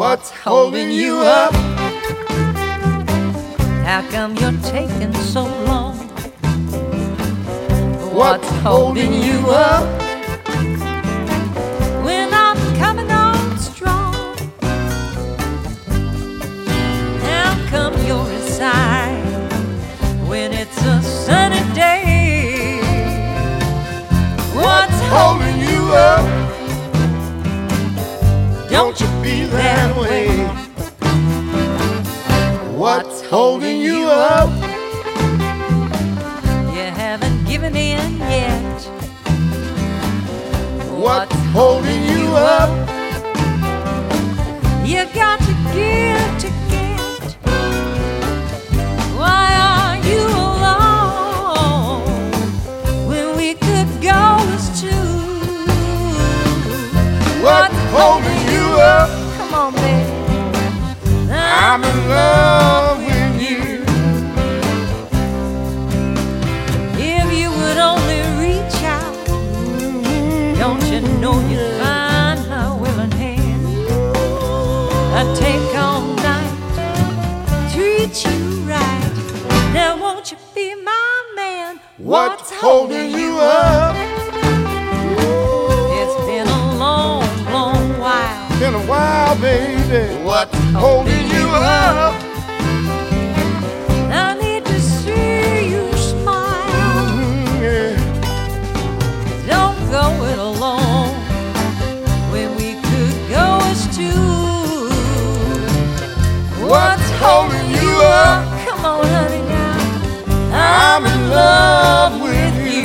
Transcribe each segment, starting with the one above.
What's holding you up? How come you're taking so long? What's holding you up? When I'm coming on strong, how come you're inside when it's a sunny day? What's Holding you up? Don't you be that way? What's holding you up? You haven't given in yet. What's holding you up? You got to give to get. Why are you alone when we could go as two? What's holding you up? Come on, baby. I'm in love with you. If you would only reach out, don't you know you'd find my willing hand? I'd take all night, treat you right. Now won't you be my man? What's holding you up? It's been a long, long while. Been a while, baby. What's holding you up? I need to see you smile. Yeah. Don't go it alone when we could go as two. What's holding you up? Come on, honey, now. I'm in love with you.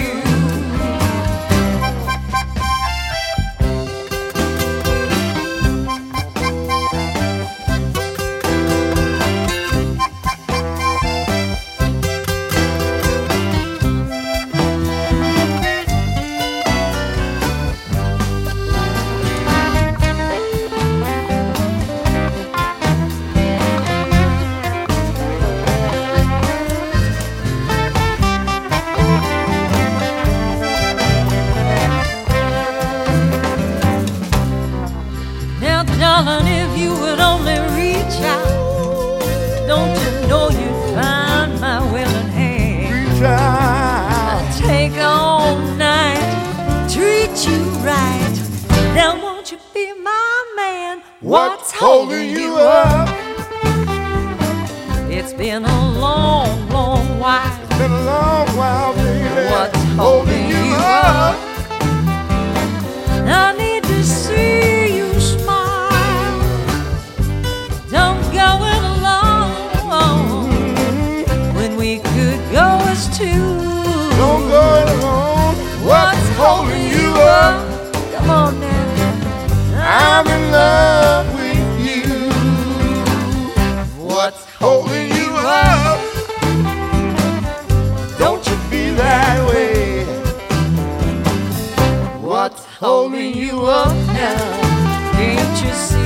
Now, darling, if you would only reach out, don't you know you'd find my willing hand? Reach out. I'd take all night, treat you right. Now won't you be my man? What's holding you up? It's been a long, long while. Been a long while, baby. What's holding you up? I need to see you smile. Don't go it alone when we could go as two. Don't go it alone. What's holding you up? Come on now. I'm in love with you. What's holding you up? Don't you be that way? What's holding you up now? Can't you see?